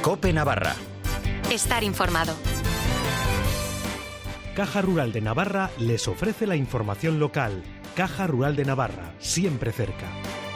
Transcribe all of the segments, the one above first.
COPE Navarra. Estar informado. Caja Rural de Navarra les ofrece la información local. Caja Rural de Navarra, siempre cerca.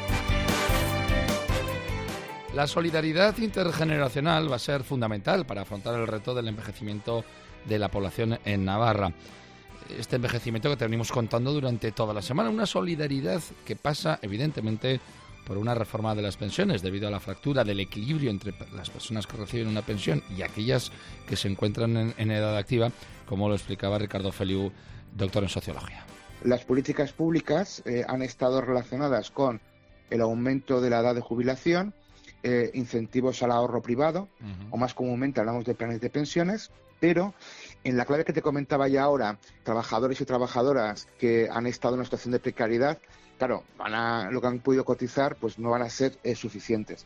La solidaridad intergeneracional va a ser fundamental para afrontar el reto del envejecimiento de la población en Navarra. Este envejecimiento que te venimos contando durante toda la semana, una solidaridad que pasa evidentemente por una reforma de las pensiones debido a la fractura del equilibrio entre las personas que reciben una pensión y aquellas que se encuentran en edad activa, como lo explicaba Ricardo Feliu, doctor en sociología. Las políticas públicas han estado relacionadas con el aumento de la edad de jubilación, incentivos al ahorro privado, o más comúnmente hablamos de planes de pensiones, pero en la clave que te comentaba ya ahora, trabajadores y trabajadoras que han estado en una situación de precariedad, claro, lo que han podido cotizar pues no van a ser suficientes.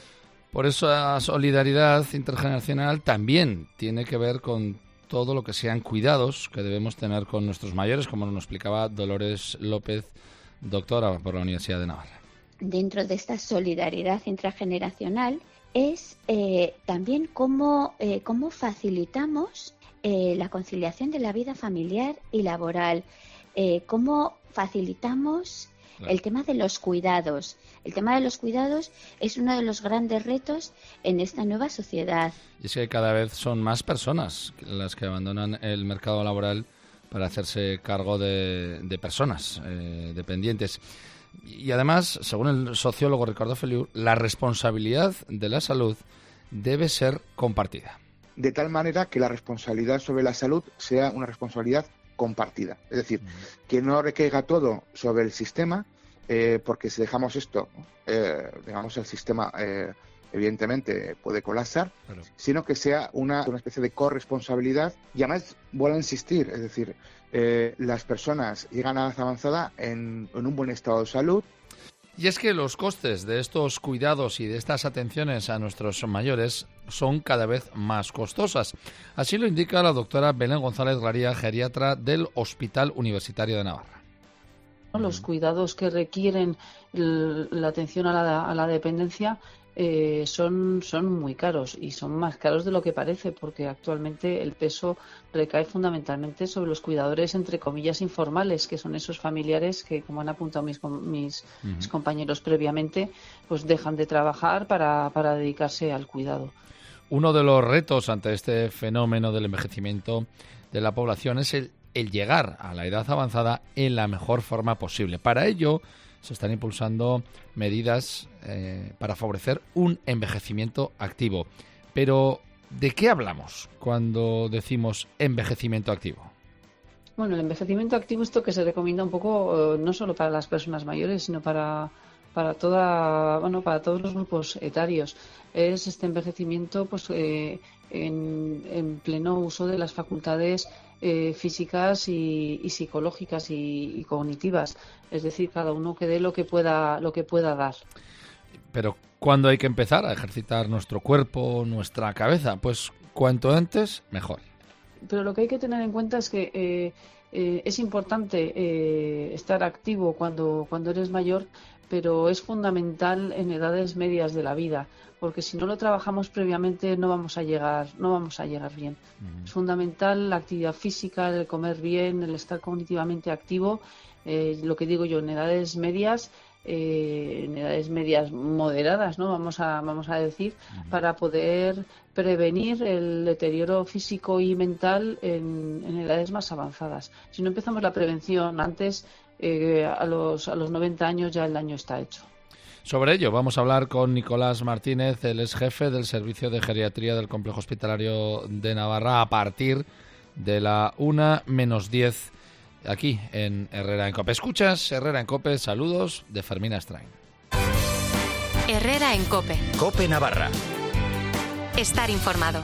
Por eso la solidaridad intergeneracional también tiene que ver con todo lo que sean cuidados que debemos tener con nuestros mayores, como nos explicaba Dolores López, doctora por la Universidad de Navarra. Dentro de esta solidaridad intrageneracional es también cómo facilitamos la conciliación de la vida familiar y laboral, cómo facilitamos el tema de los cuidados. El tema de los cuidados es uno de los grandes retos en esta nueva sociedad. Y es que cada vez son más personas las que abandonan el mercado laboral para hacerse cargo de personas dependientes. Y además, según el sociólogo Ricardo Feliu, la responsabilidad de la salud debe ser compartida. De tal manera que la responsabilidad sobre la salud sea una responsabilidad compartida. Es decir, que no recaiga todo sobre el sistema, porque si dejamos esto, digamos, el sistema evidentemente puede colapsar, claro, sino que sea una especie de corresponsabilidad. Y además, vuelvo a insistir, es decir, las personas llegan a edad avanzada en un buen estado de salud. Y es que los costes de estos cuidados y de estas atenciones a nuestros mayores son cada vez más costosas. Así lo indica la doctora Belén González Glaría, geriatra del Hospital Universitario de Navarra. Los cuidados que requieren la atención a la dependencia son muy caros, y son más caros de lo que parece, porque actualmente el peso recae fundamentalmente sobre los cuidadores, entre comillas, informales, que son esos familiares que, como han apuntado mis compañeros previamente, pues dejan de trabajar para dedicarse al cuidado. Uno de los retos ante este fenómeno del envejecimiento de la población es el llegar a la edad avanzada en la mejor forma posible. Para ello se están impulsando medidas para favorecer un envejecimiento activo. Pero, ¿de qué hablamos cuando decimos envejecimiento activo? Bueno, el envejecimiento activo es esto que se recomienda un poco no solo para las personas mayores, sino para todos los grupos etarios. Es este envejecimiento pues en pleno uso de las facultades físicas y psicológicas y cognitivas, es decir, cada uno que dé lo que pueda dar. Pero ¿cuándo hay que empezar a ejercitar nuestro cuerpo, nuestra cabeza? Pues cuanto antes, mejor. Pero lo que hay que tener en cuenta es que es importante estar activo cuando eres mayor, pero es fundamental en edades medias de la vida, porque si no lo trabajamos previamente no vamos a llegar bien. Es fundamental la actividad física, el comer bien, el estar cognitivamente activo, lo que digo yo, en edades medias moderadas, ¿no? Vamos a decir, para poder prevenir el deterioro físico y mental en edades más avanzadas. Si no empezamos la prevención antes, a los 90 años ya el daño está hecho. Sobre ello vamos a hablar con Nicolás Martínez, él es jefe del Servicio de Geriatría del Complejo Hospitalario de Navarra, a partir de la 1:10 aquí en Herrera en COPE. Escuchas Herrera en COPE, saludos de Fermina Strain. Herrera en COPE. COPE Navarra. Estar informado.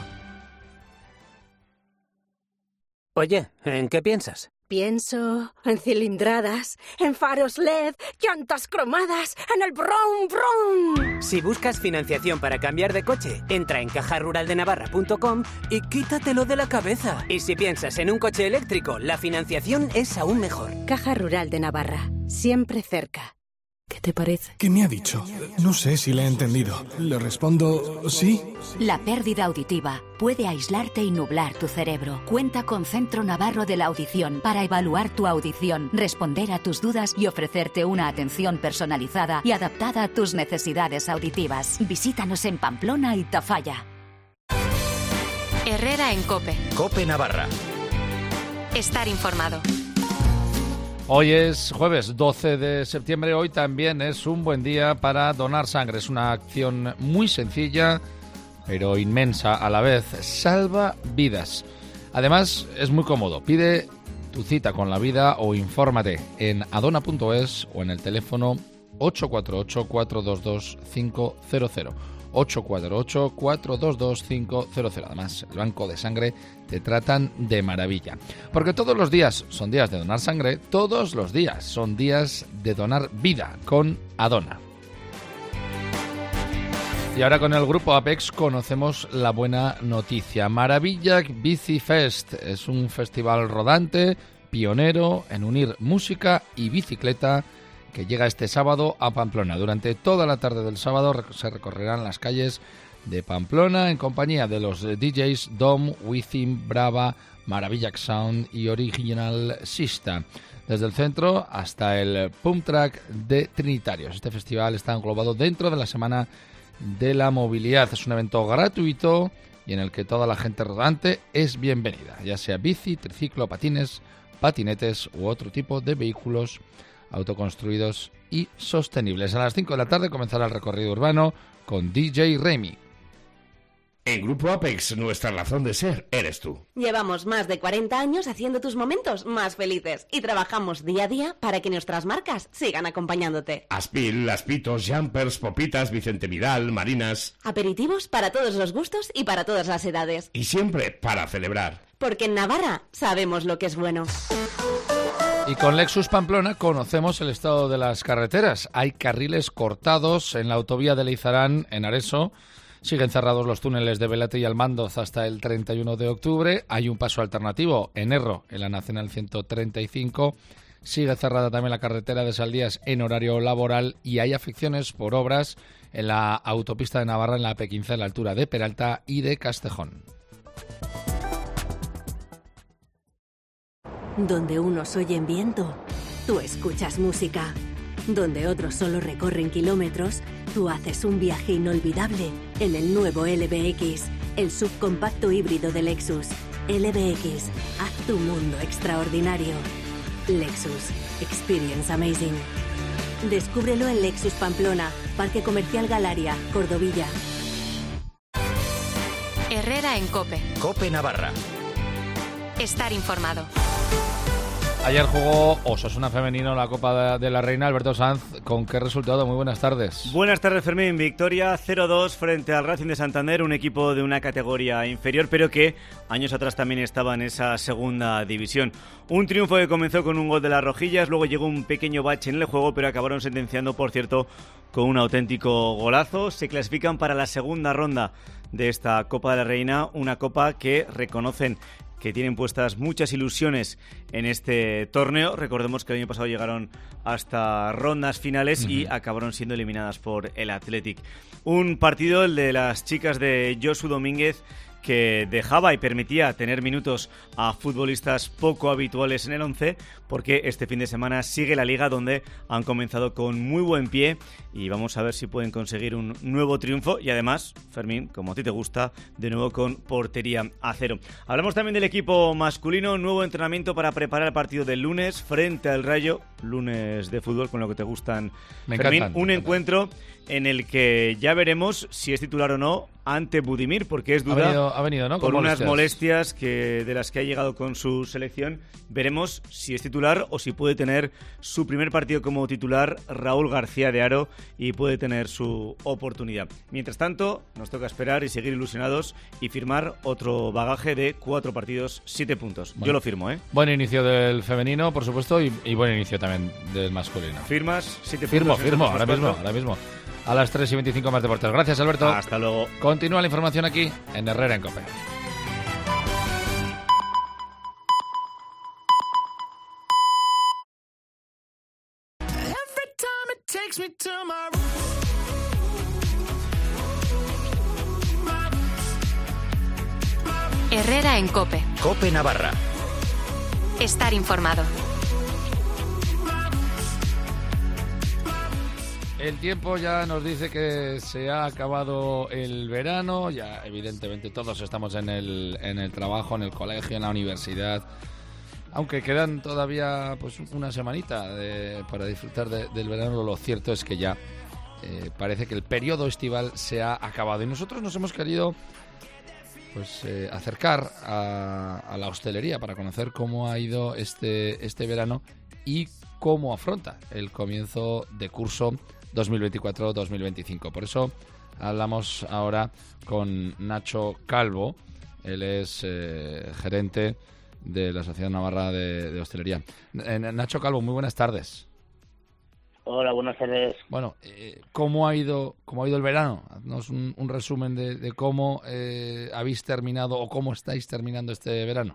Oye, ¿en qué piensas? Pienso en cilindradas, en faros LED, llantas cromadas, en el brum brum. Si buscas financiación para cambiar de coche, entra en cajaruraldenavarra.com y quítatelo de la cabeza. Y si piensas en un coche eléctrico, la financiación es aún mejor. Caja Rural de Navarra, siempre cerca. ¿Qué te parece? ¿Qué me ha dicho? No sé si le he entendido. Le respondo sí. La pérdida auditiva puede aislarte y nublar tu cerebro. Cuenta con Centro Navarro de la Audición para evaluar tu audición, responder a tus dudas y ofrecerte una atención personalizada y adaptada a tus necesidades auditivas. Visítanos en Pamplona y Tafalla. Herrera en COPE. COPE Navarra. Estar informado. Hoy es jueves 12 de septiembre, hoy también es un buen día para donar sangre. Es una acción muy sencilla, pero inmensa a la vez. Salva vidas. Además, es muy cómodo. Pide tu cita con la vida o infórmate en adona.es o en el teléfono 848-422-500. 848-422-500. Además, el banco de sangre te tratan de maravilla. Porque todos los días son días de donar sangre, todos los días son días de donar vida con Adona. Y ahora con el grupo Apex conocemos la buena noticia. Maravilla Bici Fest es un festival rodante, pionero en unir música y bicicleta, que llega este sábado a Pamplona. Durante toda la tarde del sábado se recorrerán las calles de Pamplona en compañía de los DJs Dom, Within, Brava, Maravilla Sound y Original Sista. Desde el centro hasta el Pump Track de Trinitarios. Este festival está englobado dentro de la Semana de la Movilidad. Es un evento gratuito y en el que toda la gente rodante es bienvenida, ya sea bici, triciclo, patines, patinetes u otro tipo de vehículos autoconstruidos y sostenibles. A las 5 de la tarde comenzará el recorrido urbano con DJ Remy. En Grupo Apex, nuestra razón de ser eres tú. Llevamos más de 40 años haciendo tus momentos más felices y trabajamos día a día para que nuestras marcas sigan acompañándote. Aspil, Aspitos, Jumpers, Popitas, Vicente Vidal, Marinas. Aperitivos para todos los gustos y para todas las edades. Y siempre para celebrar. Porque en Navarra sabemos lo que es bueno. Y con Lexus Pamplona conocemos el estado de las carreteras. Hay carriles cortados en la autovía de Leizarán, en Areso. Siguen cerrados los túneles de Belate y Almandoz hasta el 31 de octubre. Hay un paso alternativo en Erro, en la Nacional 135. Sigue cerrada también la carretera de Saldías en horario laboral y hay afecciones por obras en la autopista de Navarra, en la AP15, a la altura de Peralta y de Castejón. Donde unos oyen viento, tú escuchas música. Donde otros solo recorren kilómetros, tú haces un viaje inolvidable en el nuevo LBX, el subcompacto híbrido de Lexus. LBX, haz tu mundo extraordinario. Lexus, experience amazing. Descúbrelo en Lexus Pamplona, Parque Comercial Galaria, Cordovilla. Herrera en COPE. COPE Navarra. Estar informado. Ayer jugó Osasuna femenino la Copa de la Reina. Alberto Sanz, ¿con qué resultado? Muy buenas tardes. Buenas tardes, Fermín. Victoria 0-2 frente al Racing de Santander, un equipo de una categoría inferior, pero que años atrás también estaba en esa segunda división. Un triunfo que comenzó con un gol de las rojillas, luego llegó un pequeño bache en el juego, pero acabaron sentenciando, por cierto, con un auténtico golazo. Se clasifican para la segunda ronda de esta Copa de la Reina, una copa que reconocen que tienen puestas muchas ilusiones en este torneo. Recordemos que el año pasado llegaron hasta rondas finales y acabaron siendo eliminadas por el Athletic. Un partido, el de las chicas de Josu Domínguez, que dejaba y permitía tener minutos a futbolistas poco habituales en el 11, porque este fin de semana sigue la Liga, donde han comenzado con muy buen pie y vamos a ver si pueden conseguir un nuevo triunfo y además, Fermín, como a ti te gusta, de nuevo con portería a cero. Hablamos también del equipo masculino, nuevo entrenamiento para preparar el partido del lunes frente al Rayo, lunes de fútbol con lo que te gustan, Fermín, un encuentro en el que ya veremos si es titular o no ante Budimir, porque es duda ha venido, ¿no? por unas molestias de las que ha llegado con su selección. Veremos si es titular o si puede tener su primer partido como titular Raúl García de Haro y puede tener su oportunidad. Mientras tanto, nos toca esperar y seguir ilusionados y firmar otro bagaje de 4 partidos, 7 puntos. Bueno, yo lo firmo, ¿eh? Buen inicio del femenino, por supuesto, y buen inicio también del masculino. ¿Firmas? 7 puntos. Firmo, ahora mismo. A las 3:25 más deportes. Gracias, Alberto. Hasta luego. Continúa la información aquí en Herrera en COPE. Herrera en COPE. COPE Navarra. Estar informado. El tiempo ya nos dice que se ha acabado el verano, ya evidentemente todos estamos en el trabajo, en el colegio, en la universidad, aunque quedan todavía pues una semanita para disfrutar del verano. Lo cierto es que ya parece que el periodo estival se ha acabado y nosotros nos hemos querido pues acercar a la hostelería para conocer cómo ha ido este verano y cómo afronta el comienzo de curso 2024-2025. Por eso hablamos ahora con Nacho Calvo. Él es gerente de la Sociedad Navarra de Hostelería. Nacho Calvo, muy buenas tardes. Hola, buenas tardes. Bueno, ¿cómo ha ido el verano? Haznos un resumen de cómo habéis terminado o cómo estáis terminando este verano.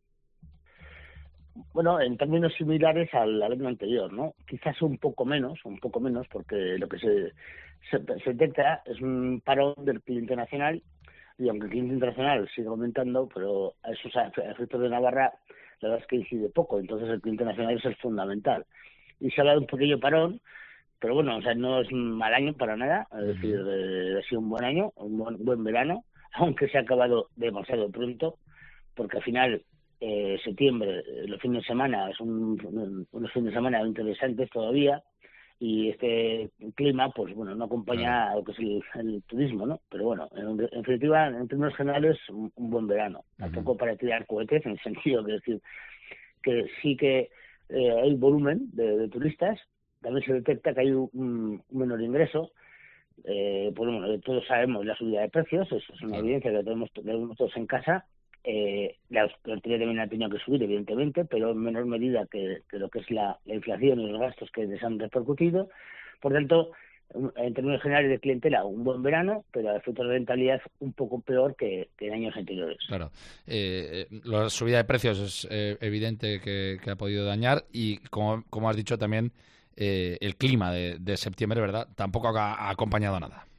Bueno, en términos similares al año anterior, ¿no? Quizás un poco menos, porque lo que se detecta es un parón del cliente nacional, y aunque el cliente internacional sigue aumentando, pero a esos efectos de Navarra la verdad es que incide poco, entonces el cliente nacional es el fundamental. Y se ha dado un pequeño parón, pero bueno, o sea, no es un mal año para nada, es decir, ha sido un buen año, un buen verano, aunque se ha acabado demasiado pronto, porque al final septiembre, los fines de semana, son unos fines de semana interesantes todavía, y este clima, pues bueno, no acompaña a lo que es el turismo, ¿no? Pero bueno, en definitiva, en términos generales, un buen verano. Tampoco para tirar cohetes, en el sentido de decir que sí que hay volumen de turistas, también se detecta que hay un menor ingreso. Pues bueno, todos sabemos la subida de precios, eso es una evidencia que tenemos todos en casa. La hostelería también ha tenido que subir, evidentemente, pero en menor medida que lo que es la inflación y los gastos que les han repercutido. Por tanto, en términos generales de clientela, un buen verano, pero a efectos de rentabilidad un poco peor que en años anteriores. Claro. La subida de precios es evidente que ha podido dañar y, como has dicho también, el clima de septiembre, ¿verdad? Tampoco ha acompañado a nada.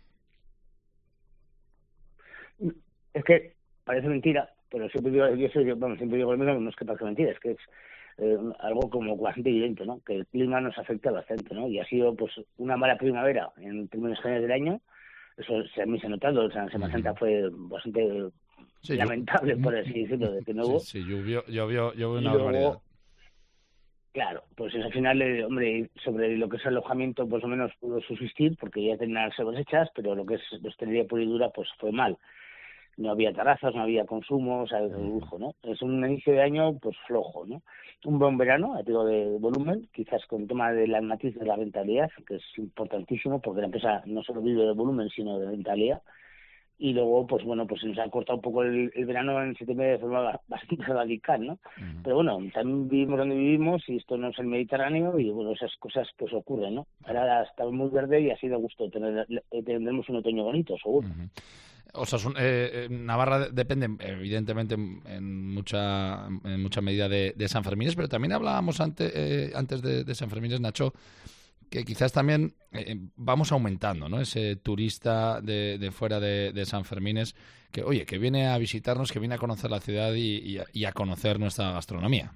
Es que parece mentira, pero siempre digo lo mismo, no es que parezca mentira, es que es algo como bastante evidente, ¿no? Que el clima nos afecta bastante, ¿no? Y ha sido pues una mala primavera en términos generales del año. Eso a mí se ha notado. O sea, en Semana Santa fue bastante lamentable, por así decirlo, de que no hubo. Sí, llovió una barbaridad. Claro, pues al final, hombre, sobre lo que es alojamiento, pues o menos pudo subsistir, porque ya tenían las reservas hechas, pero lo que es hostelería pura y dura, pues fue mal. No había terrazas, no había consumo, o sea, el lujo, ¿no? Es un inicio de año, pues flojo, ¿no? Un buen verano, digo, de volumen, quizás con el tema de las matices de la rentabilidad, que es importantísimo, porque la empresa no solo vive de volumen, sino de rentabilidad. Y luego, pues bueno, pues se nos ha cortado un poco el verano en septiembre de forma bastante radical, ¿no? Pero bueno, también vivimos donde vivimos y esto no es el Mediterráneo y bueno, esas cosas pues ocurren, ¿no? Ahora está muy verde y ha sido gusto tendremos un otoño bonito, seguro. O sea, Navarra depende, evidentemente, en mucha medida de San Fermines, pero también hablábamos antes de San Fermines, Nacho, que quizás también vamos aumentando, ¿no? Ese turista de fuera de San Fermines que viene a visitarnos, que viene a conocer la ciudad y a conocer nuestra gastronomía.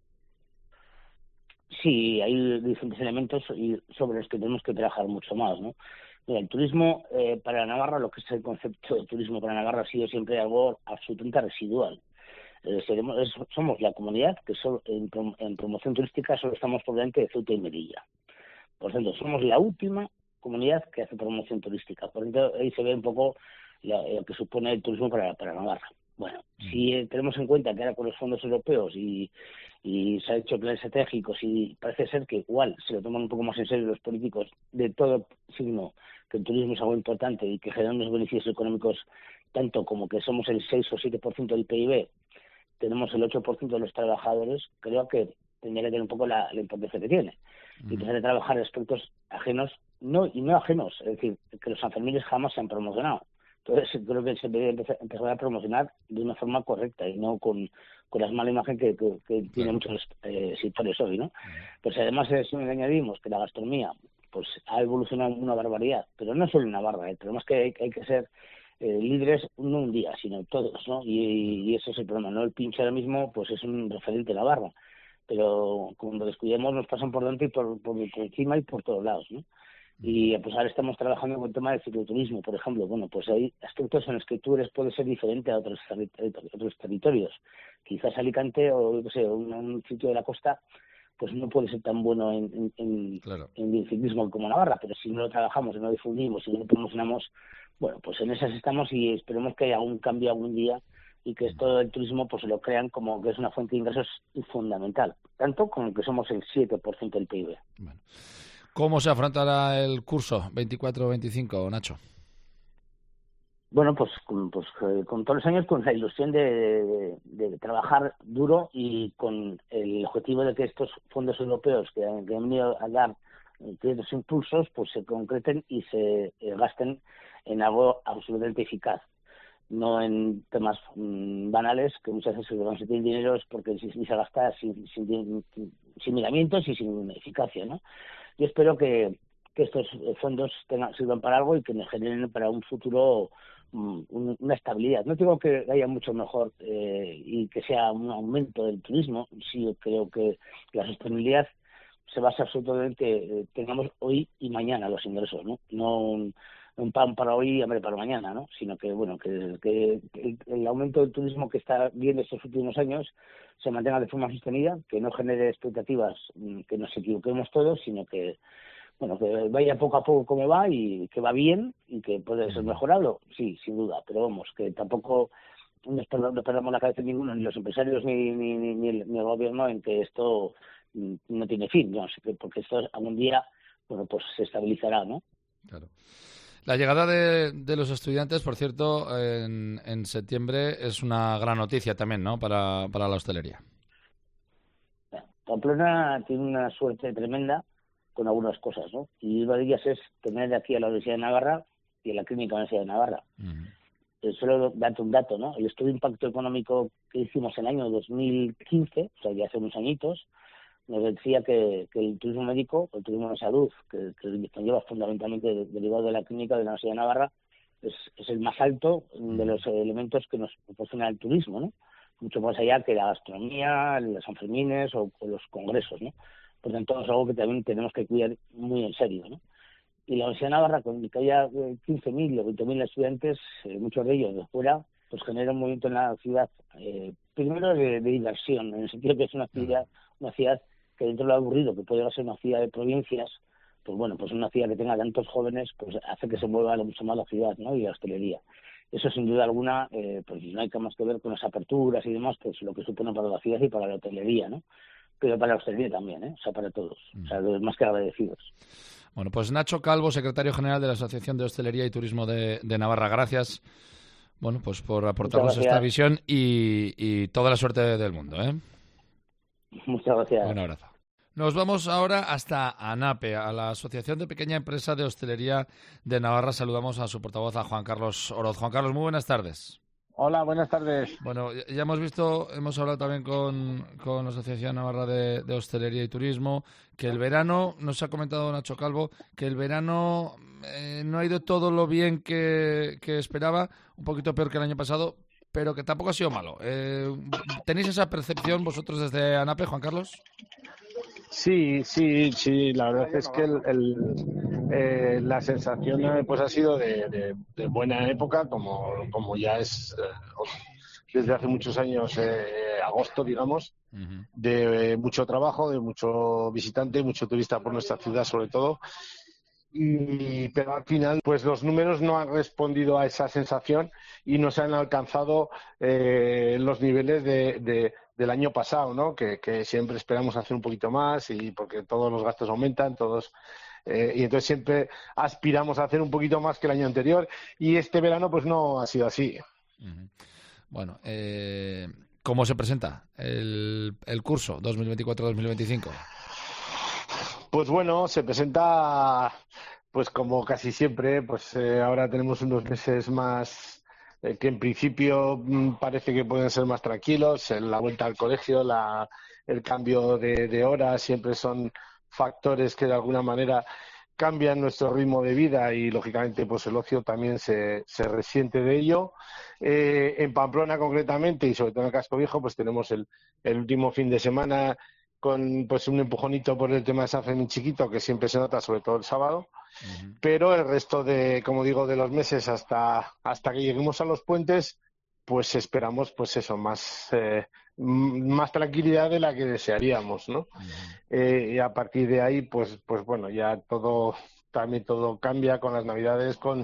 Sí, hay diferentes elementos sobre los que tenemos que trabajar mucho más, ¿no? Mira, el turismo para Navarra, lo que es el concepto de turismo para Navarra ha sido siempre algo absolutamente residual. Somos la comunidad que en promoción turística solo estamos por delante de Ceuta y Melilla. Por tanto, somos la última comunidad que hace promoción turística. Por tanto, ahí se ve un poco lo que supone el turismo para Navarra. Bueno, si tenemos en cuenta que ahora con los fondos europeos y se han hecho planes estratégicos y parece ser que igual se lo toman un poco más en serio los políticos de todo signo, que el turismo es algo importante y que genera unos beneficios económicos tanto como que somos el 6 o 7% del PIB, tenemos el 8% de los trabajadores, creo que tendría que tener un poco la importancia que tiene. Y empezar a trabajar aspectos ajenos, no ajenos, es decir, que los sanfermines jamás se han promocionado. Entonces creo que se debe empezar a promocionar de una forma correcta y no con la mala imagen que tienen muchos sectores hoy, ¿no? Pues además si añadimos que la gastronomía pues ha evolucionado una barbaridad, pero no solo en Navarra, pero más que hay que ser líderes no un día, sino todos, ¿no? Y ese es el problema, ¿no? El pincho ahora mismo pues es un referente Navarra, pero cuando descuidemos nos pasan por dentro y por encima y por todos lados, ¿no? Y pues ahora estamos trabajando con el tema del cicloturismo, por ejemplo. Bueno, pues hay aspectos en los que tú puede ser diferente a otros territorios. Quizás Alicante o no sé, un sitio de la costa pues no puede ser tan bueno en el ciclismo como Navarra, pero si no lo trabajamos, si no lo difundimos, si no lo promocionamos, bueno, pues en esas estamos y esperemos que haya un cambio algún día y que esto del turismo pues lo crean como que es una fuente de ingresos fundamental, tanto como que somos el 7% del PIB. Bueno. ¿Cómo se afrontará el curso 24-25, Nacho? Bueno, pues con todos los años con la ilusión de trabajar duro y con el objetivo de que estos fondos europeos que han venido a dar ciertos impulsos pues se concreten y se gasten en algo absolutamente eficaz, no en temas banales que muchas veces cuando se tiene dinero es porque se gasta sin miramientos y sin eficacia, ¿no? Yo espero que estos fondos sirvan para algo y que nos generen para un futuro una estabilidad. No digo que haya mucho mejor y que sea un aumento del turismo, sí creo que la sostenibilidad se basa absolutamente en que tengamos hoy y mañana los ingresos, no un pan para hoy y hambre para mañana, ¿no? Sino que bueno que el aumento del turismo que está viendo estos últimos años se mantenga de forma sostenida, que no genere expectativas, que nos equivoquemos todos, sino que bueno, que vaya poco a poco como va y que va bien y que puede ser mejorado, sí, sin duda, pero vamos, que tampoco nos perdamos la cabeza ninguno, ni los empresarios ni el gobierno en que esto no tiene fin, ¿no? Porque esto algún día, bueno, pues se estabilizará, ¿no? Claro. La llegada de los estudiantes, por cierto, en septiembre es una gran noticia también, ¿no? Para la hostelería. Pamplona tiene una suerte tremenda con algunas cosas, ¿no? Y una de ellas es tener aquí a la Universidad de Navarra y a la Clínica de la Universidad de Navarra. Solo date un dato, ¿no? El estudio de impacto económico que hicimos en el año 2015, o sea, ya hace unos añitos, nos decía que el turismo médico, el turismo de salud, que lleva fundamentalmente derivado de la Clínica de la Universidad de Navarra, es el más alto de los elementos que nos proporciona el turismo, ¿no? Mucho más allá que la gastronomía, los Sanfermines o los congresos, ¿no? Por tanto, es algo que también tenemos que cuidar muy en serio, ¿no? Y la Universidad de Navarra, con que haya 15.000 o 20.000 estudiantes, muchos de ellos de fuera, pues genera un movimiento en la ciudad, primero de diversión, en el sentido que es una ciudad que dentro de lo aburrido, que puede ser una ciudad de provincias, pues bueno, pues una ciudad que tenga tantos jóvenes, pues hace que se mueva mucho más la ciudad, ¿no? Y la hostelería. Eso sin duda alguna, pues no hay que más que ver con las aperturas y demás, pues lo que supone para la ciudad y para la hotelería, ¿no? Pero para la hostelería también, o sea, para todos, o sea, más que agradecidos. Bueno, pues Nacho Calvo, secretario general de la Asociación de Hostelería y Turismo de Navarra, gracias, bueno, pues por aportarnos esta visión y toda la suerte del mundo, ¿eh? Muchas gracias. Un abrazo. Nos vamos ahora hasta ANAPE, a la Asociación de Pequeña Empresa de Hostelería de Navarra. Saludamos a su portavoz, a Juan Carlos Oroz. Juan Carlos, muy buenas tardes. Hola, buenas tardes. Bueno, ya hemos hablado también con la Asociación Navarra de Hostelería y Turismo, que el verano, nos ha comentado Nacho Calvo, que el verano no ha ido todo lo bien que esperaba, un poquito peor que el año pasado, pero que tampoco ha sido malo. ¿Tenéis esa percepción vosotros desde ANAPE, Juan Carlos? Sí, la verdad es que la sensación pues ha sido de buena época, como ya es desde hace muchos años, agosto, digamos, de mucho trabajo, de mucho visitante, mucho turista por nuestra ciudad sobre todo. Pero al final pues los números no han respondido a esa sensación y no se han alcanzado los niveles del año pasado, ¿no? Que siempre esperamos hacer un poquito más y porque todos los gastos aumentan, y entonces siempre aspiramos a hacer un poquito más que el año anterior y este verano pues no ha sido así. Bueno, ¿cómo se presenta el curso 2024-2025? Pues bueno, se presenta pues como casi siempre, pues ahora tenemos unos meses más que en principio parece que pueden ser más tranquilos. La vuelta al colegio, el cambio de horas siempre son factores que de alguna manera cambia nuestro ritmo de vida y lógicamente pues el ocio también se resiente de ello. En Pamplona concretamente y sobre todo en el Casco Viejo pues tenemos el último fin de semana con pues un empujonito por el tema de San Fermín chiquito que siempre se nota, sobre todo el sábado. Pero el resto de, como digo, de los meses hasta que lleguemos a los puentes, pues esperamos pues eso, más tranquilidad de la que desearíamos, ¿no? Y a partir de ahí pues bueno, ya todo cambia con las Navidades, con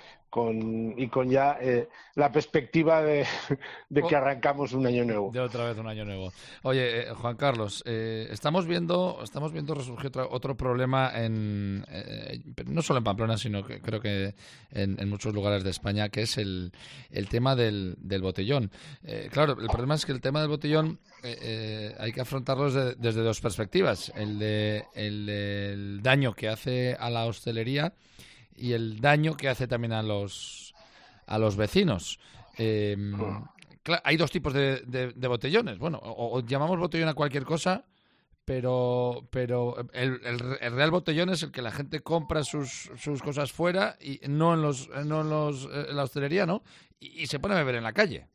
ya la perspectiva de que arrancamos un año nuevo. De otra vez un año nuevo. Oye, Juan Carlos, estamos viendo resurgir otro problema no solo en Pamplona, sino que creo que en muchos lugares de España, que es el tema del botellón. Claro, el problema es que el tema del botellón hay que afrontarlo desde dos perspectivas. El del daño que hace a la hostelería y el daño que hace también a los vecinos. Claro, hay dos tipos de botellones. Bueno, o llamamos botellón a cualquier cosa, pero el real botellón es el que la gente compra sus cosas fuera y no en la hostelería, ¿no? Y se pone a beber en la calle.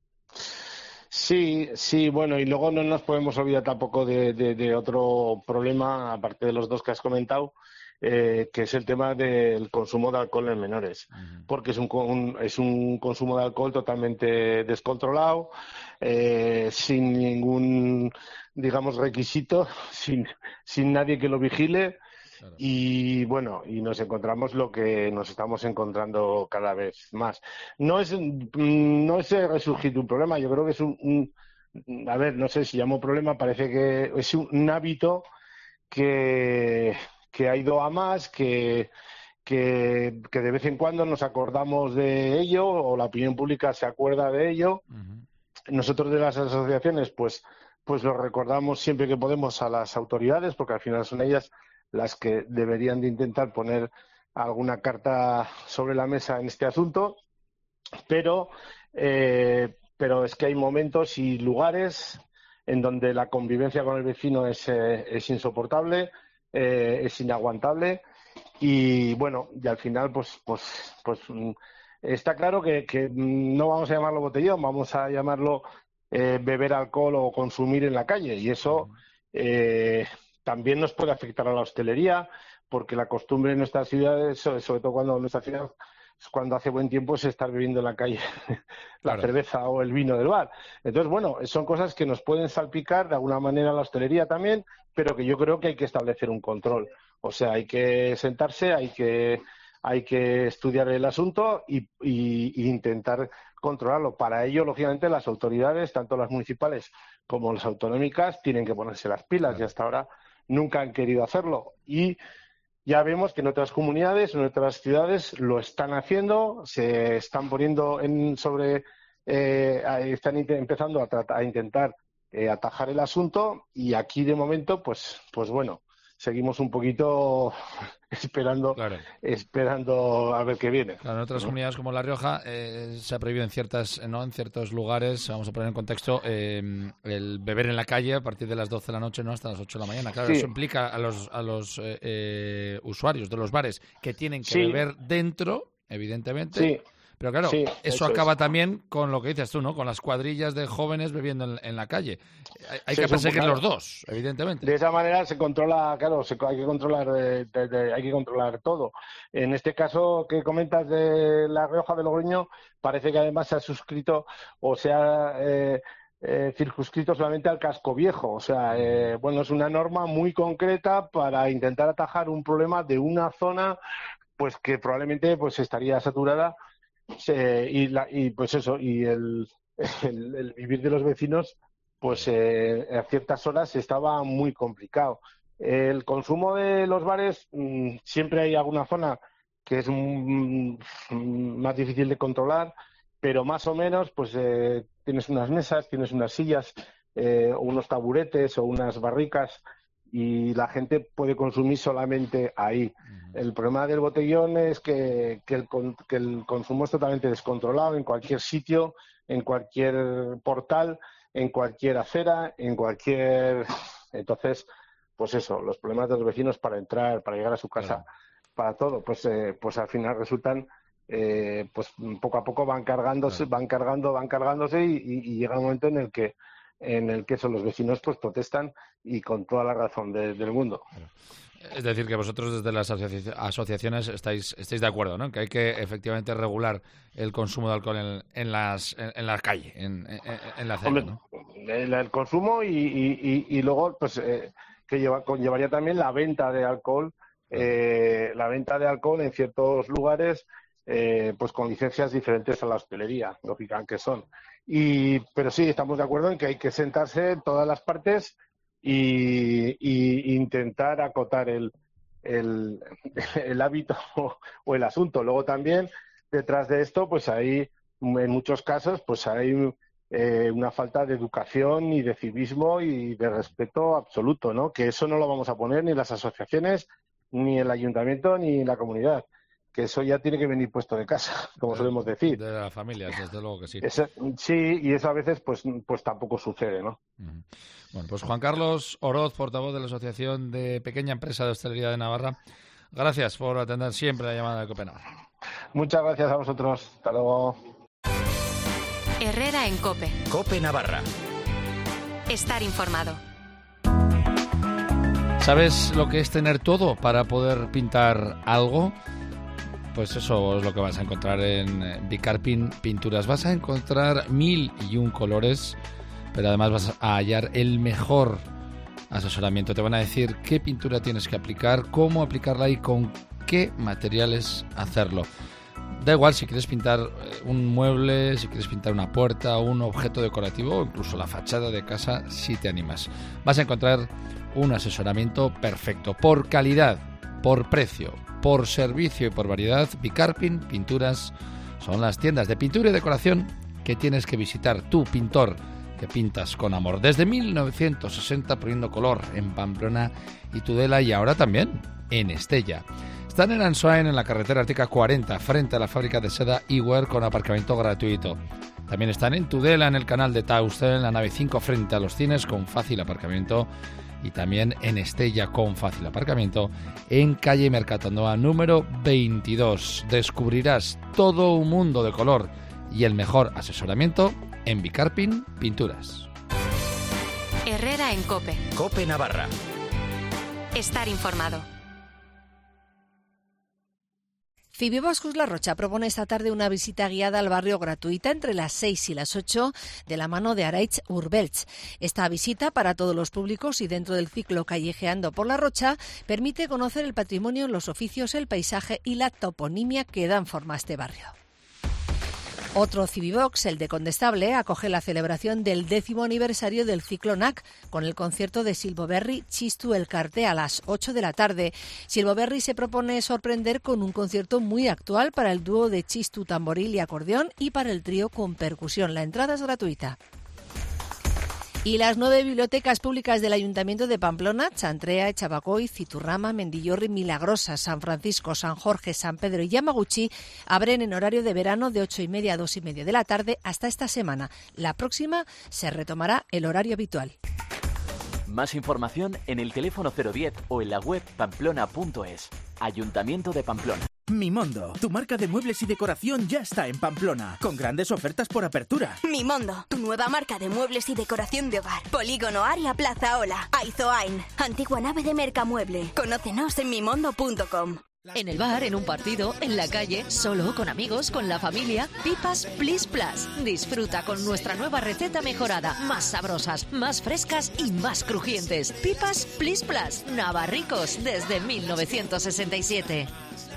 Sí, bueno, y luego no nos podemos olvidar tampoco de otro problema, aparte de los dos que has comentado, que es el tema del consumo de alcohol en menores, porque es un consumo de alcohol totalmente descontrolado, sin ningún, digamos, requisito, sin nadie que lo vigile. Claro. Y bueno, y nos encontramos lo que nos estamos encontrando cada vez más. No es resurgir de un problema, yo creo que es a ver, no sé si llamo problema, parece que es un hábito que ha ido a más, que de vez en cuando nos acordamos de ello o la opinión pública se acuerda de ello. Nosotros de las asociaciones pues lo recordamos siempre que podemos a las autoridades, porque al final son ellas las que deberían de intentar poner alguna carta sobre la mesa en este asunto, pero es que hay momentos y lugares en donde la convivencia con el vecino es insoportable, es inaguantable y bueno, y al final pues está claro que no vamos a llamarlo botellón, vamos a llamarlo beber alcohol o consumir en la calle, y eso también nos puede afectar a la hostelería, porque la costumbre en nuestras ciudades, sobre todo cuando en nuestra ciudad, cuando hace buen tiempo, es estar bebiendo en la calle la cerveza o el vino del bar. Entonces, bueno, son cosas que nos pueden salpicar de alguna manera a la hostelería también, pero que yo creo que hay que establecer un control. O sea, hay que sentarse, hay que estudiar el asunto y intentar controlarlo. Para ello, lógicamente, las autoridades, tanto las municipales como las autonómicas, tienen que ponerse las pilas, y hasta ahora nunca han querido hacerlo. Y ya vemos que en otras comunidades, en otras ciudades lo están haciendo, se están poniendo están empezando a intentar atajar el asunto, y aquí de momento, pues bueno, seguimos un poquito esperando a ver qué viene. Claro, en otras comunidades como La Rioja se ha prohibido en ciertos lugares, vamos a poner en contexto, el beber en la calle a partir de las 12 de la noche, no hasta las 8 de la mañana. Claro, eso implica a los usuarios de los bares que tienen que beber dentro, evidentemente. Sí. Pero claro, eso acaba también con lo que dices tú, ¿no? Con las cuadrillas de jóvenes bebiendo en la calle. Hay que perseguir los dos, evidentemente. De esa manera se controla, claro, hay que controlar, hay que controlar todo. En este caso que comentas de La Rioja de Logroño, parece que además se ha suscrito o se ha circunscrito solamente al Casco Viejo. O sea, bueno, es una norma muy concreta para intentar atajar un problema de una zona, pues que probablemente pues estaría saturada. Y pues eso, y el vivir de los vecinos, pues a ciertas horas estaba muy complicado. El consumo de los bares, siempre hay alguna zona que es más difícil de controlar, pero más o menos pues tienes unas mesas, tienes unas sillas, o unos taburetes o unas barricas, y la gente puede consumir solamente ahí. El problema del botellón es que el consumo es totalmente descontrolado en cualquier sitio, en cualquier portal, en cualquier acera, Entonces, pues eso, los problemas de los vecinos para llegar a su casa para todo, pues al final resultan, pues poco a poco van cargándose y llega un momento en el que son los vecinos pues protestan y con toda la razón del mundo. Es decir, que vosotros desde las asociaciones estáis de acuerdo, ¿no? Que hay que efectivamente regular el consumo de alcohol en la calle, en la acera, ¿no? El consumo y luego pues que conllevaría también la venta de alcohol, en ciertos lugares, pues con licencias diferentes a la hostelería, lógicamente que son. Pero sí, estamos de acuerdo en que hay que sentarse en todas las partes y intentar acotar el hábito o el asunto. Luego también, detrás de esto, pues hay, en muchos casos, pues hay una falta de educación y de civismo y de respeto absoluto, ¿no? Que eso no lo vamos a poner ni las asociaciones, ni el ayuntamiento, ni la comunidad. Que eso ya tiene que venir puesto de casa, como solemos decir. De las familias, desde luego que sí. Sí, y eso a veces pues tampoco sucede, ¿no? Bueno, pues Juan Carlos Oroz, portavoz de la Asociación de Pequeña Empresa de Hostelería de Navarra, gracias por atender siempre la llamada de COPE Navarra. Muchas gracias a vosotros. Hasta luego. Herrera en COPE. COPE Navarra. Estar informado. ¿Sabes lo que es tener todo para poder pintar algo? Pues eso es lo que vas a encontrar en Bicarpin Pinturas. Vas a encontrar 1001 colores, pero además vas a hallar el mejor asesoramiento. Te van a decir qué pintura tienes que aplicar, cómo aplicarla y con qué materiales hacerlo. Da igual si quieres pintar un mueble, si quieres pintar una puerta, un objeto decorativo o incluso la fachada de casa, si te animas. Vas a encontrar un asesoramiento perfecto, por calidad, por precio, por servicio y por variedad. Bicarpin Pinturas son las tiendas de pintura y decoración que tienes que visitar, tú, pintor, que pintas con amor. Desde 1960 poniendo color en Pamplona y Tudela, y ahora también en Estella. Están en Ansoain, en la carretera Ártica 40, frente a la fábrica de seda Iwer, con aparcamiento gratuito. También están en Tudela, en el canal de Tauste, en la nave 5, frente a los cines, con fácil aparcamiento. Y también en Estella, con fácil aparcamiento, en calle Mercatanoa número 22. Descubrirás todo un mundo de color y el mejor asesoramiento en Bicarpin Pinturas. Herrera en COPE. COPE Navarra. Estar informado. Cibiboscus La Rocha propone esta tarde una visita guiada al barrio gratuita entre las 6 y las 8 de la mano de Araitz Urbeltz. Esta visita para todos los públicos y dentro del ciclo Callejeando por La Rocha permite conocer el patrimonio, los oficios, el paisaje y la toponimia que dan forma a este barrio. Otro Cibibox, el de Condestable, acoge la celebración del 10º aniversario del ciclo NAC con el concierto de Silvo Berri Chistu El Carte a las 8 de la tarde. Silvo Berri se propone sorprender con un concierto muy actual para el dúo de Chistu, tamboril y acordeón y para el trío con percusión. La entrada es gratuita. Y las 9 bibliotecas públicas del Ayuntamiento de Pamplona, Chantrea, Echabacoy, Citurrama, Mendillorri, Milagrosa, San Francisco, San Jorge, San Pedro y Yamaguchi, abren en horario de verano de 8:30 a 2:30 de la tarde hasta esta semana. La próxima se retomará el horario habitual. Más información en el teléfono 010 o en la web pamplona.es. Ayuntamiento de Pamplona. Mimondo, tu marca de muebles y decoración ya está en Pamplona, con grandes ofertas por apertura. Mimondo, tu nueva marca de muebles y decoración de hogar. Polígono Aria Plaza Ola, Aizoain, antigua nave de Mercamueble. Conócenos en mimondo.com. En el bar, en un partido, en la calle, solo, con amigos, con la familia. Pipas Plis Plus. Disfruta con nuestra nueva receta mejorada. Más sabrosas, más frescas y más crujientes. Pipas Plis Plus. Navarricos desde 1967.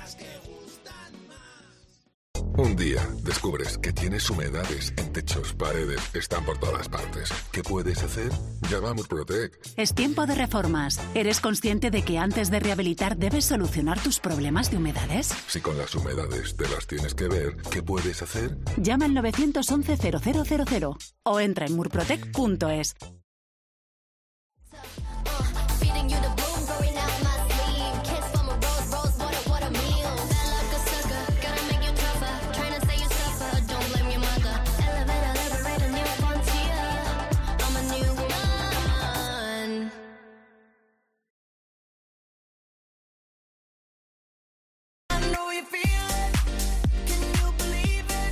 Un día descubres que tienes humedades en techos, paredes, están por todas partes. ¿Qué puedes hacer? Llama a Murprotec. Es tiempo de reformas. ¿Eres consciente de que antes de rehabilitar debes solucionar tus problemas de humedades? Si con las humedades te las tienes que ver, ¿qué puedes hacer? Llama al 911 0000 o entra en murprotec.es.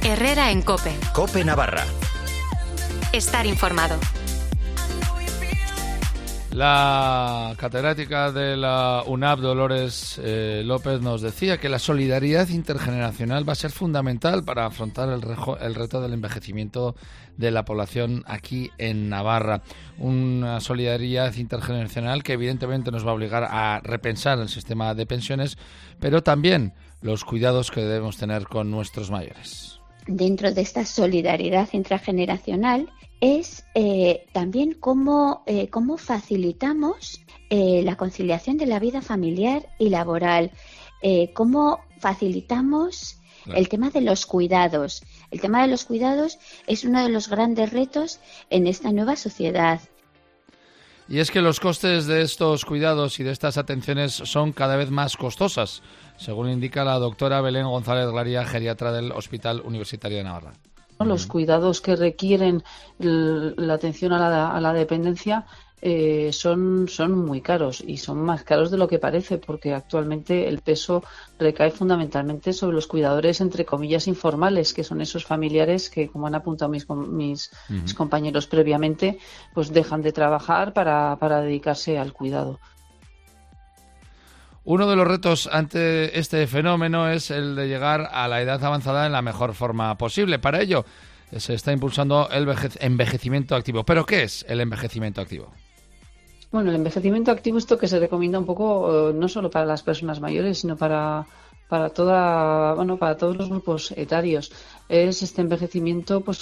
Herrera en COPE. COPE Navarra. Estar informado. La catedrática de la UNAV, Dolores López, nos decía que la solidaridad intergeneracional va a ser fundamental para afrontar el reto del envejecimiento de la población aquí en Navarra. Una solidaridad intergeneracional que evidentemente nos va a obligar a repensar el sistema de pensiones, pero también los cuidados que debemos tener con nuestros mayores. Dentro de esta solidaridad intrageneracional es también cómo facilitamos la conciliación de la vida familiar y laboral, cómo facilitamos el tema de los cuidados. El tema de los cuidados es uno de los grandes retos en esta nueva sociedad. Y es que los costes de estos cuidados y de estas atenciones son cada vez más costosas, según indica la doctora Belén González Glaría, geriatra del Hospital Universitario de Navarra. Los cuidados que requieren la atención a la dependencia son muy caros y son más caros de lo que parece, porque actualmente el peso recae fundamentalmente sobre los cuidadores, entre comillas, informales, que son esos familiares que, como han apuntado mis compañeros previamente, pues dejan de trabajar para dedicarse al cuidado. Uno de los retos ante este fenómeno es el de llegar a la edad avanzada en la mejor forma posible. Para ello se está impulsando el envejecimiento activo. ¿Pero qué es el envejecimiento activo? Bueno, el envejecimiento activo, esto que se recomienda un poco no solo para las personas mayores, sino para todos los grupos etarios. Es este envejecimiento pues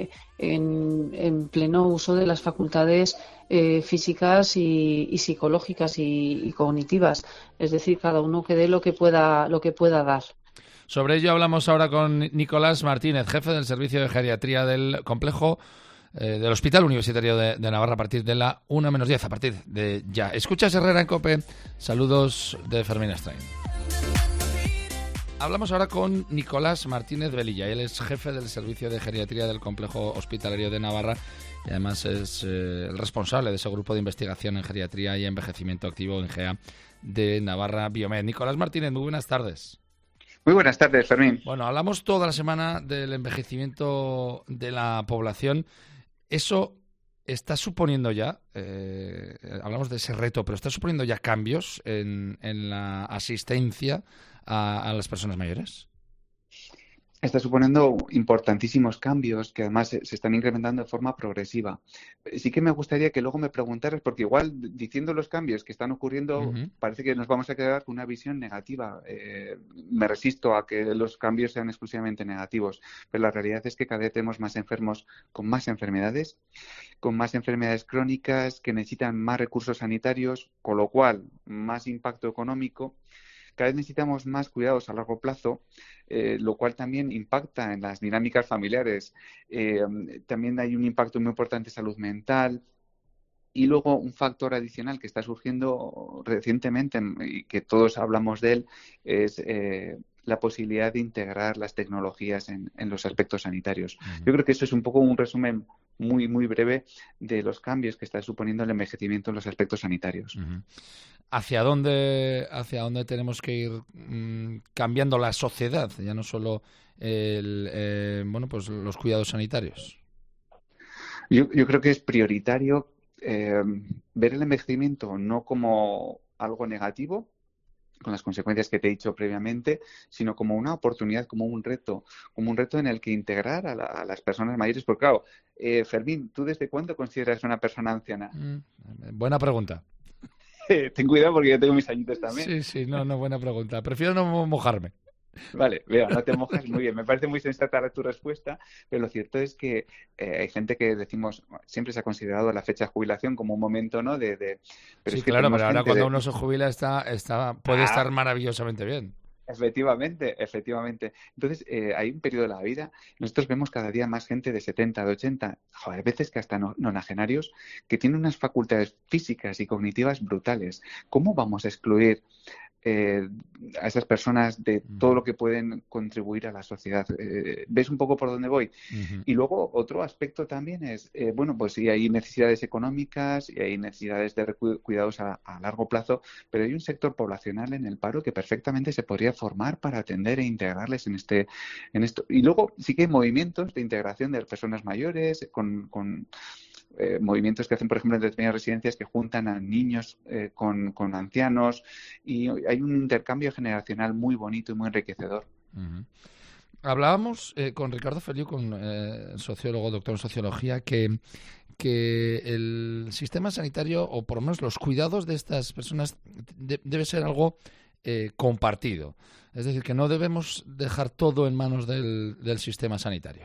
en pleno uso de las facultades físicas y psicológicas y cognitivas, es decir, cada uno que dé lo que pueda dar. Sobre ello hablamos ahora con Nicolás Martínez, jefe del servicio de geriatría del complejo del Hospital Universitario de Navarra, a partir de la 1:10, a partir de ya. Escuchas Herrera en COPE. Saludos de Fermín Strain. Hablamos ahora con Nicolás Martínez Velilla. Él es jefe del servicio de geriatría del complejo hospitalario de Navarra y además es el responsable de ese grupo de investigación en geriatría y envejecimiento activo en GEA de Navarra Biomed. Nicolás Martínez, muy buenas tardes. Muy buenas tardes, Fermín. Bueno, hablamos toda la semana del envejecimiento de la población. ¿Eso está suponiendo ya, hablamos de ese reto, pero está suponiendo ya cambios en la asistencia a las personas mayores? Está suponiendo importantísimos cambios que además se están incrementando de forma progresiva. Sí que me gustaría que luego me preguntaras, porque igual diciendo los cambios que están ocurriendo, parece que nos vamos a quedar con una visión negativa. Me resisto a que los cambios sean exclusivamente negativos, pero la realidad es que cada vez tenemos más enfermos con más enfermedades crónicas que necesitan más recursos sanitarios, con lo cual más impacto económico. Cada vez necesitamos más cuidados a largo plazo, lo cual también impacta en las dinámicas familiares. También hay un impacto muy importante en salud mental. Y luego un factor adicional que está surgiendo recientemente y que todos hablamos de él es la posibilidad de integrar las tecnologías en los aspectos sanitarios. Yo creo que eso es un poco un resumen muy, muy breve de los cambios que está suponiendo el envejecimiento en los aspectos sanitarios. ¿Hacia dónde tenemos que ir cambiando la sociedad? Ya no solo los cuidados sanitarios. Yo creo que es prioritario ver el envejecimiento no como algo negativo, con las consecuencias que te he dicho previamente, sino como una oportunidad, como un reto en el que integrar a las personas mayores. Porque claro, Fermín, ¿tú desde cuándo consideras una persona anciana? Buena pregunta. Ten cuidado porque yo tengo mis añitos también. Sí, no, buena pregunta. Prefiero no mojarme. Vale, veo, no te mojas, muy bien. Me parece muy sensata tu respuesta, pero lo cierto es que hay gente que decimos, siempre se ha considerado la fecha de jubilación como un momento, ¿no? Pero sí, es que claro, pero ahora cuando uno se jubila puede estar maravillosamente bien. Efectivamente. Entonces, hay un periodo de la vida, nosotros vemos cada día más gente de 70, de 80, a veces que hasta nonagenarios, que tienen unas facultades físicas y cognitivas brutales. ¿Cómo vamos a excluir a esas personas de todo lo que pueden contribuir a la sociedad. ¿Ves un poco por dónde voy? Y luego otro aspecto también es, pues sí, hay necesidades económicas y hay necesidades de cuidados a largo plazo, pero hay un sector poblacional en el paro que perfectamente se podría formar para atender e integrarles en esto. Y luego sí que hay movimientos de integración de personas mayores con movimientos que hacen, por ejemplo, en determinadas residencias que juntan a niños con ancianos, y hay un intercambio generacional muy bonito y muy enriquecedor. Hablábamos con Ricardo Feliu, con sociólogo, doctor en sociología, que el sistema sanitario, o por lo menos los cuidados de estas personas, debe ser algo compartido. Es decir, que no debemos dejar todo en manos del sistema sanitario.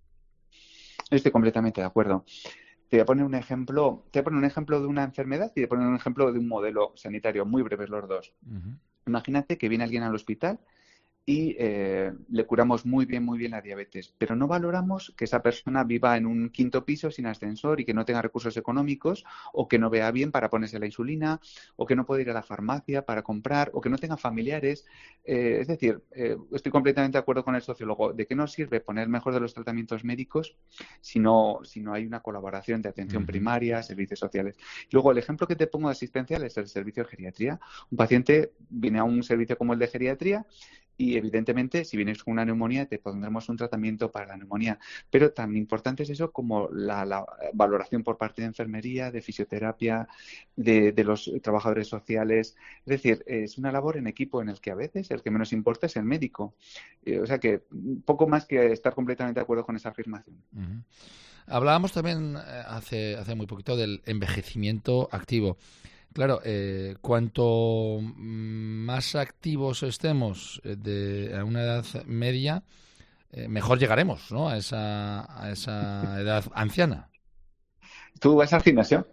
Estoy completamente de acuerdo. Te voy a poner un ejemplo de una enfermedad y te voy a poner un ejemplo de un modelo sanitario, muy breves los dos. Imagínate que viene alguien al hospital y le curamos muy bien la diabetes, pero no valoramos que esa persona viva en un 5º piso sin ascensor y que no tenga recursos económicos, o que no vea bien para ponerse la insulina, o que no puede ir a la farmacia para comprar, o que no tenga familiares. Es decir, estoy completamente de acuerdo con el sociólogo. ¿De qué nos sirve poner mejor de los tratamientos médicos si no hay una colaboración de atención primaria, servicios sociales? Luego, el ejemplo que te pongo de asistencial es el servicio de geriatría. Un paciente viene a un servicio como el de geriatría y, evidentemente, si vienes con una neumonía, te pondremos un tratamiento para la neumonía. Pero tan importante es eso como la valoración por parte de enfermería, de fisioterapia, de los trabajadores sociales. Es decir, es una labor en equipo en el que a veces el que menos importa es el médico. O sea que poco más que estar completamente de acuerdo con esa afirmación. Hablábamos también hace muy poquito del envejecimiento activo. Claro, cuanto más activos estemos a una edad media, mejor llegaremos, ¿no?, a esa edad anciana. ¿Tú vas al gimnasio?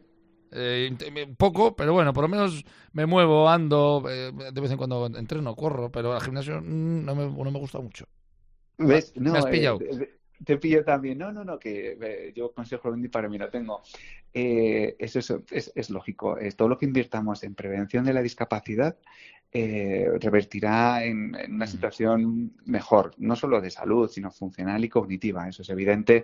Poco, pero bueno, por lo menos me muevo, ando, de vez en cuando entreno, corro, pero al gimnasio no me gusta mucho. ¿Ves? No, me has pillado. Te pillo también. No, que yo consejo para mí no tengo. Eso es lógico. Todo lo que invirtamos en prevención de la discapacidad revertirá en una situación mejor, no solo de salud, sino funcional y cognitiva. Eso es evidente.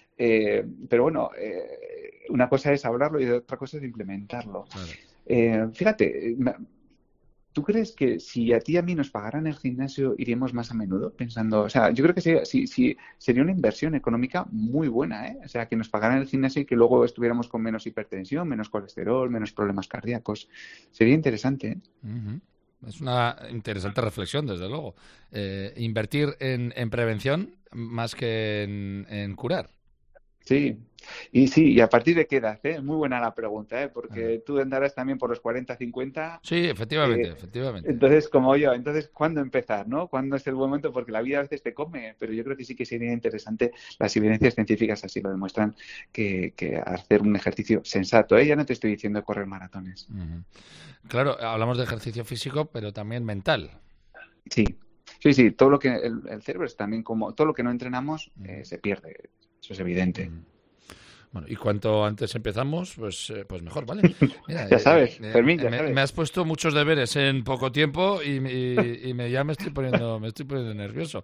Pero bueno, una cosa es hablarlo y otra cosa es implementarlo. Claro. Fíjate, ¿tú crees que si a ti y a mí nos pagaran el gimnasio iríamos más a menudo? Pensando, o sea, yo creo que sería una inversión económica muy buena, ¿eh? O sea, que nos pagaran el gimnasio y que luego estuviéramos con menos hipertensión, menos colesterol, menos problemas cardíacos. Sería interesante, ¿eh? Es una interesante reflexión, desde luego. Invertir en prevención más que en curar. Sí, y a partir de qué edad, ¿eh? Muy buena la pregunta, porque tú andarás también por los 40, 50. Sí, efectivamente. Entonces, como yo, ¿cuándo empezar, no? ¿Cuándo es el buen momento? Porque la vida a veces te come, pero yo creo que sí que sería interesante. Las evidencias científicas así lo demuestran, que hacer un ejercicio sensato, ya no te estoy diciendo correr maratones. Claro, hablamos de ejercicio físico, pero también mental. Sí, todo lo que el cerebro es también como todo lo que no entrenamos se pierde. Eso es evidente. Bueno, y cuanto antes empezamos, pues mejor, ¿vale? Mira, ya sabes, Fermín, ya sabes. Me has puesto muchos deberes en poco tiempo y ya me estoy poniendo nervioso.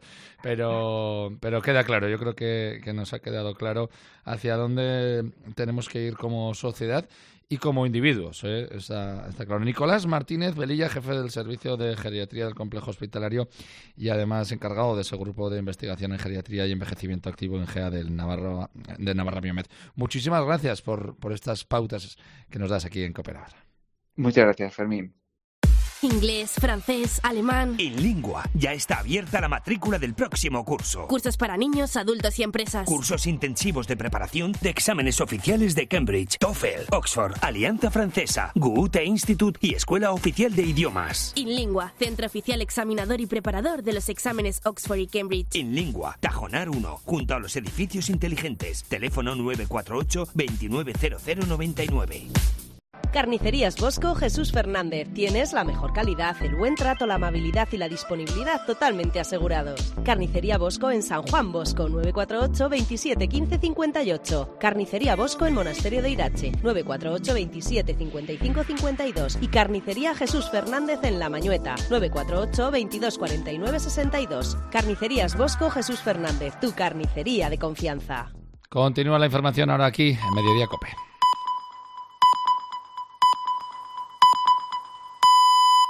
Pero queda claro, yo creo que nos ha quedado claro hacia dónde tenemos que ir como sociedad y como individuos, está claro. Nicolás Martínez Velilla, jefe del Servicio de Geriatría del Complejo Hospitalario y además encargado de ese grupo de investigación en geriatría y envejecimiento activo en GEA de Navarra Biomed. Muchísimas gracias por estas pautas que nos das aquí en COPE Navarra. Muchas gracias, Fermín. Inglés, francés, alemán. InLingua. Ya está abierta la matrícula del próximo curso. Cursos para niños, adultos y empresas. Cursos intensivos de preparación de exámenes oficiales de Cambridge, TOEFL, Oxford, Alianza Francesa, Goethe Institute y Escuela Oficial de Idiomas. InLingua, centro oficial examinador y preparador de los exámenes Oxford y Cambridge. InLingua, Tajonar 1, junto a los edificios inteligentes. Teléfono 948 290099. Carnicerías Bosco Jesús Fernández. Tienes la mejor calidad, el buen trato, la amabilidad y la disponibilidad totalmente asegurados. Carnicería Bosco en San Juan Bosco, 948 27 15 58. Carnicería Bosco en Monasterio de Irache, 948 27 55 52. Y Carnicería Jesús Fernández en La Mañueta, 948 22 49 62. Carnicerías Bosco Jesús Fernández, tu carnicería de confianza. Continúa la información ahora aquí en Mediodía COPE.